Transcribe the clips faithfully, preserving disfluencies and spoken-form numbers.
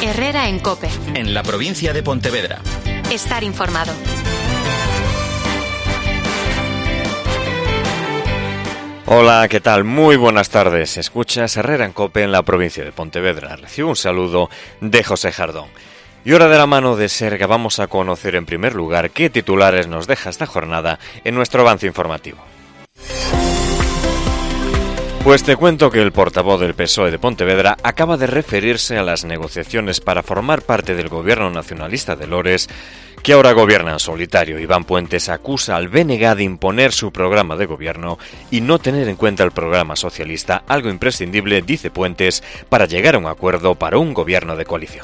Herrera en COPE. En la provincia de Pontevedra. Estar informado. Hola, ¿qué tal? Muy buenas tardes. Escuchas Herrera en COPE en la provincia de Pontevedra. Recibo un saludo de José Jardón. Y ahora de la mano de Serga vamos a conocer en primer lugar qué titulares nos deja esta jornada en nuestro avance informativo. Pues te cuento que el portavoz del P S O E de Pontevedra acaba de referirse a las negociaciones para formar parte del gobierno nacionalista de Lores, que ahora gobierna en solitario. Iván Puentes acusa al B N G de imponer su programa de gobierno y no tener en cuenta el programa socialista, algo imprescindible, dice Puentes, para llegar a un acuerdo para un gobierno de coalición.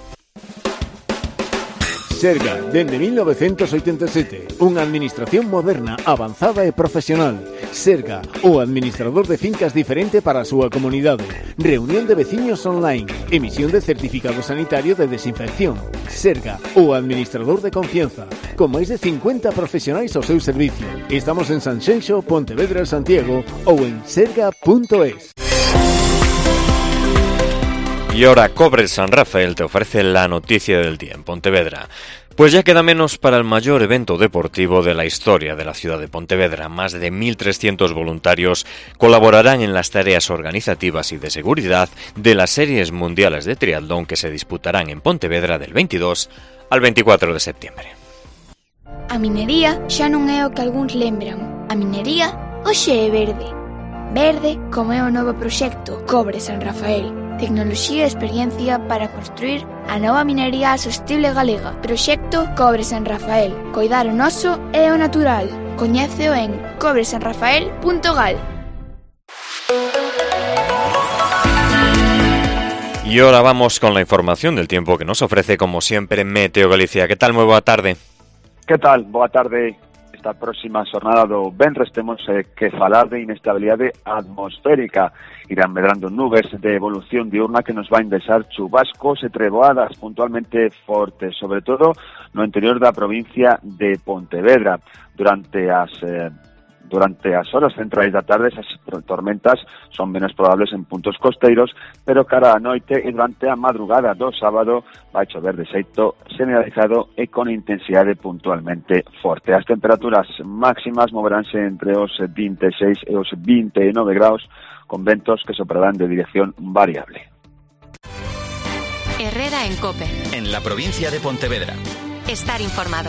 Serga, dende mil novecientos oitenta e sete, unha administración moderna, avanzada e profesional. Serga, o administrador de fincas diferente para a súa comunidade. Reunión de veciños online. Emisión de certificado sanitario de desinfección. Serga, o administrador de confianza. Con máis de cincuenta profesionais ao seu servicio. Estamos en Sanxenxo, Pontevedra, Santiago ou en serga punto es. Y ahora Cobre San Rafael te ofrece la noticia del día en Pontevedra. Pues ya queda menos para el mayor evento deportivo de la historia de la ciudad de Pontevedra. Más de mil trescientos voluntarios colaborarán en las tareas organizativas y de seguridad de las series mundiales de triatlón que se disputarán en Pontevedra del veintidós al veinticuatro de septiembre. A minería xa non é o que algúns lembran. A minería hoxe é verde. Verde como é o novo proxecto Cobre San Rafael. Tecnoloxía e experiencia para construir a nova minería sostible galega. Proxecto Cobre San Rafael. Coidar o noso e o natural. Coñéceo en cobre san rafael punto gal. Y ahora vamos con la información del tiempo que nos ofrece, como siempre, Meteo Galicia. ¿Qué tal? Muy boa tarde. ¿Qué tal? Boa tarde. Esta próxima xornada do venres temos eh, que falar de inestabilidade atmosférica. Irán medrando nubes de evolución diurna que nos van deixar chubascos e treboadas puntualmente fortes, sobre todo no interior da provincia de Pontevedra. Durante as eh, durante as horas centrais da tarde, esas tormentas son menos probables en puntos costeiros, pero cara a noite e durante a madrugada do sábado vai chover de xeito generalizado e con intensidade puntualmente forte. As temperaturas máximas moveránse entre os vinte e seis e os vinte e nove graus, con ventos que soprarán de dirección variable. Herrera en COPE. En la provincia de Pontevedra. Estar informado.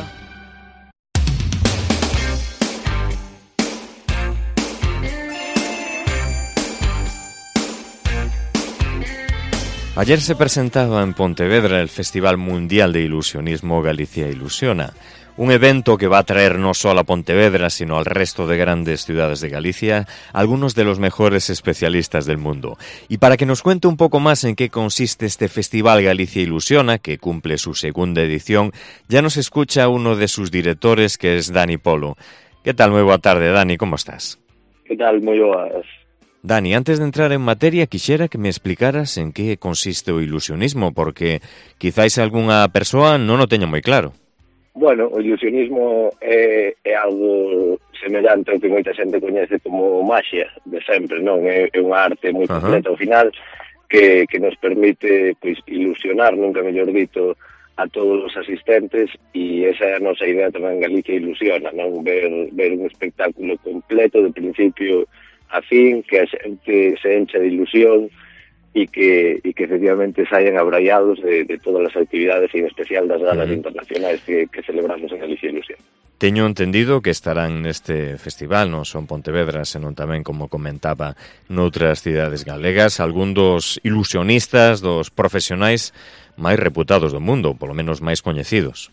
Ayer se presentaba en Pontevedra el Festival Mundial de Ilusionismo Galicia Ilusiona, un evento que va a traer no solo a Pontevedra, sino al resto de grandes ciudades de Galicia, algunos de los mejores especialistas del mundo. Y para que nos cuente un poco más en qué consiste este Festival Galicia Ilusiona, que cumple su segunda edición, ya nos escucha uno de sus directores, que es Dani Polo. ¿Qué tal? Muy boa tarde, Dani, ¿cómo estás? ¿Qué tal? Muy boas. Dani, antes de entrar en materia, quixera que me explicaras en que consiste o ilusionismo, porque quizáis algunha persoa non o teña moi claro. Bueno, o ilusionismo é, é algo semellante ao que moita xente coñece como maxia de sempre, non? É, é unha arte moi completa ao final que, que nos permite pois, ilusionar, nunca mellor dito, a todos os asistentes, e esa é a nosa idea tamén en Galicia Ilusiona, non? Ver, ver un espectáculo completo de principio a fin, que a xente se encha de ilusión e que, e que efectivamente saian abraiados de, de todas as actividades, e en especial das galas uh-huh. internacionais que, que celebramos en Galicia Ilusión. Teño entendido que estarán neste festival, non son Pontevedra, senón tamén, como comentaba, noutras cidades galegas, algún dos ilusionistas, dos profesionais máis reputados do mundo, polo menos máis coñecidos.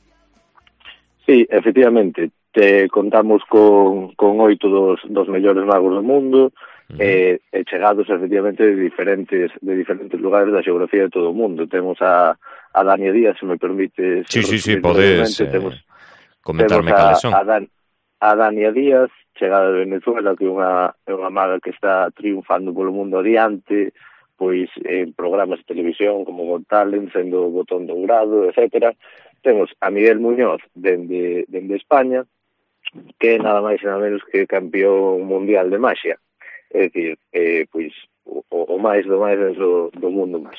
Sí, efectivamente. Te contamos con, con oito dos, dos mellores magos do mundo, uh-huh. e, e chegados efectivamente de diferentes de diferentes lugares da xeografía de todo o mundo. Temos a, a Dania Díaz, se me permite. Sí, sí, sí, podes eh, temos, comentarme cales son. A, Dan, a Dania Díaz, chegada de Venezuela, que é unha, é unha maga que está triunfando polo mundo adiante, pois en programas de televisión como Got Talent, sendo Botón Dourado, etcétera. Temos a Miguel Muñoz, dende, dende España, que é nada máis e nada menos que campeón mundial de maxia. É dicir, eh, pois, o, o máis do máis dentro do mundo máxico.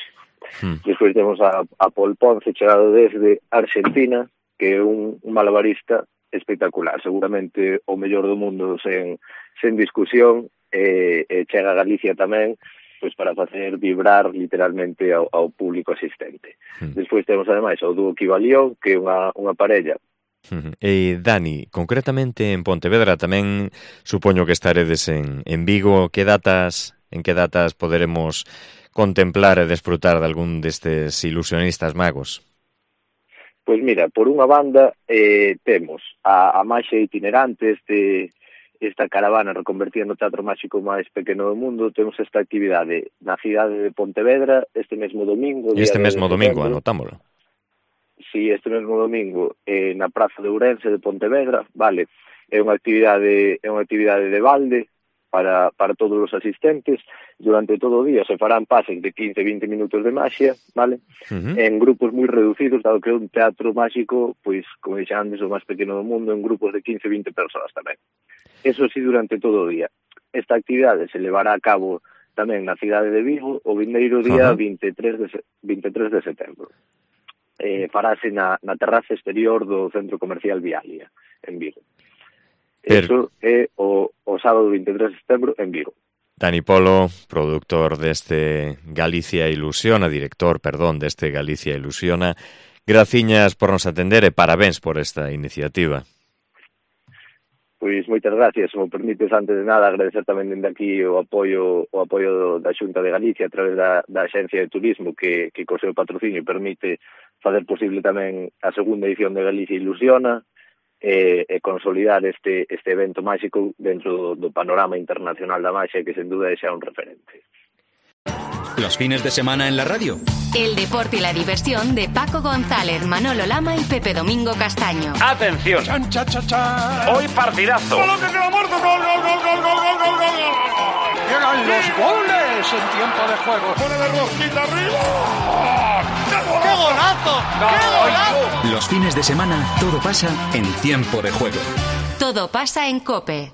Hmm. Despois temos a, a Pol Ponce, chegado desde Argentina, que é un, un malabarista espectacular, seguramente o mellor do mundo sen, sen discusión, e, e chega a Galicia tamén, pois para facer vibrar literalmente ao, ao público asistente. Hmm. Despois temos ademais o dúo Kibalión, que é unha, unha parella. E Dani, concretamente en Pontevedra tamén supoño que estaredes en, en Vigo. Que datas, en que datas poderemos contemplar e desfrutar de algún destes ilusionistas magos? Pois mira, por unha banda eh, temos a, a Maxia itinerante, este, esta caravana reconvertida no teatro máxico máis pequeno do mundo. Temos esta actividade na cidade de Pontevedra este mesmo domingo. Este mesmo domingo, anotámoslo. Si, este mesmo domingo, eh, na Praza de Ourense de Pontevedra, vale, é unha actividade é unha actividade de balde para, para todos os asistentes. Durante todo o día se farán pases de quince a vinte minutos de maxia, vale, uh-huh. en grupos moi reducidos, dado que é un teatro máxico, pois, como dixen antes, o máis pequeno do mundo, en grupos de quince a vinte persoas tamén. Eso sí, durante todo o día. Esta actividade se levará a cabo tamén na cidade de Vigo o vindeiro día uh-huh. veintitrés de setembro. Eh, farase na, na terraza exterior do Centro Comercial Vialia, en Vigo. Eso é o, o sábado veintitrés de setembro en Vigo. Dani Polo, productor deste Galicia Ilusiona, director, perdón, deste Galicia Ilusiona. Graciñas por nos atender e parabéns por esta iniciativa. Pois moitas gracias, se me permites, antes de nada agradecer tamén dende aquí o apoio o apoio da Xunta de Galicia a través da, da Axencia de Turismo que, que co seu patrocinio permite facer posible tamén a segunda edición de Galicia Ilusiona e, e consolidar este, este evento máxico dentro do, do panorama internacional da maxia, que sen duda é xa un referente. Los fines de semana en la radio. El deporte y la diversión de Paco González, Manolo Lama y Pepe Domingo Castaño. ¡Atención! Chan, cha, cha, cha. Hoy partidazo. ¡Gol, que queda muerto! ¡Gol, gol, gol, gol, gol, gol, gol, gol! ¡Llegan los goles en tiempo de juego! ¡Pone la rosquita arriba! ¡Qué golazo! ¡Qué golazo! Los fines de semana todo pasa en tiempo de juego. Todo pasa en COPE.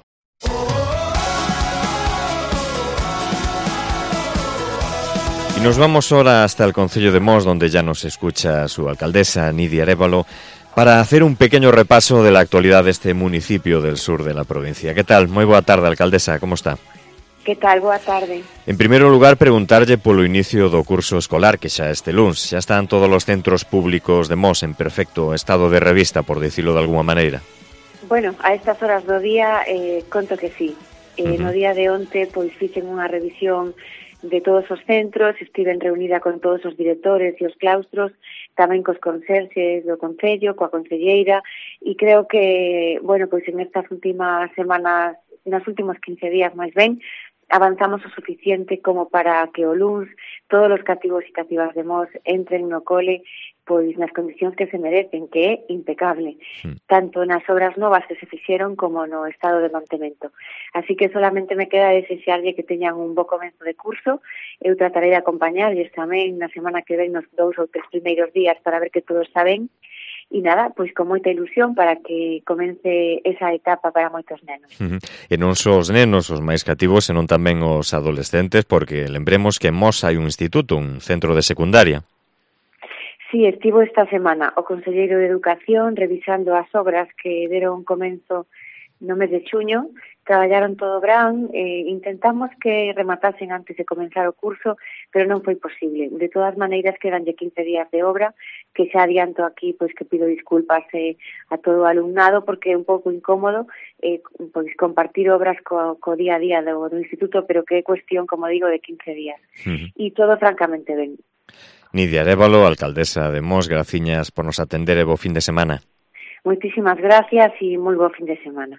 Nos vamos ahora hasta el concello de Mos, donde ya nos escucha su alcaldesa, Nidia Arévalo, para hacer un pequeño repaso de la actualidad de este municipio del sur de la provincia. ¿Qué tal? Moi boa tarde, alcaldesa, como está? Que tal? Boa tarde. En primeiro lugar, preguntarlle polo inicio do curso escolar, que xa este luns. Xa están todos os centros públicos de Mos en perfecto estado de revista, por dicilo de alguma maneira? Bueno, a estas horas do día, eh, conto que sí. Eh, uh-huh. No día de onte, pois, fixen unha revisión de todos os centros, estiven reunida con todos os directores e os claustros, tamén cos conserxes do concello, coa concelleira, e creo que, bueno, pois en estas últimas semanas, nos últimos quince días máis ben, avanzamos o suficiente como para que o luns todos os cativos e cativas de Mos entren no cole pois nas condicións que se merecen, que é impecable, sí. Tanto nas obras novas que se fixeron como no estado de mantemento. Así que solamente me queda desexarlle que teñan un bo comenzo de curso. Eu tratarei de acompañarlles tamén na semana que ven nos dous ou tres primeiros días para ver que todo está ben. E nada, pois con moita ilusión para que comence esa etapa para moitos nenos. Uh-huh. E non só os nenos, os máis cativos, senón tamén os adolescentes, porque lembremos que en Mos hai un instituto, un centro de secundaria. Sí, estivo esta semana o Conselleiro de Educación revisando as obras que deron comenzo no mes de xuño, traballaron todo verán, eh, intentamos que rematasen antes de comenzar o curso, pero non foi posible. De todas maneiras, quedanlle quince días de obra, que xa adianto aquí, pois que pido disculpas eh, a todo o alumnado, porque é un pouco incómodo eh, pois compartir obras co, co día a día do, do instituto, pero que é cuestión, como digo, de quince días. Uh-huh. E todo francamente ben. Nidia Arévalo, alcaldesa de Mos, graciñas por nos atender e bo fin de semana. Moitísimas gracias e moi bo fin de semana.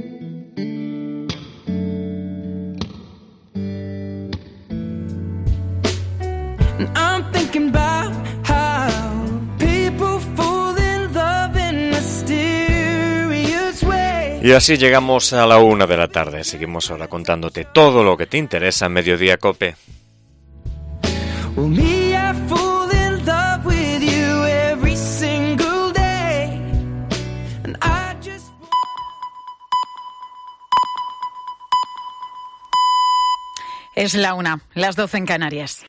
I'm thinking about how people fall in love in mysterious ways. Y así llegamos a la una de la tarde. Seguimos ahora contándote todo lo que te interesa en Mediodía Cope. Well, me, I fall in love with you every single day, and I just... Es la una, las doce en Canarias.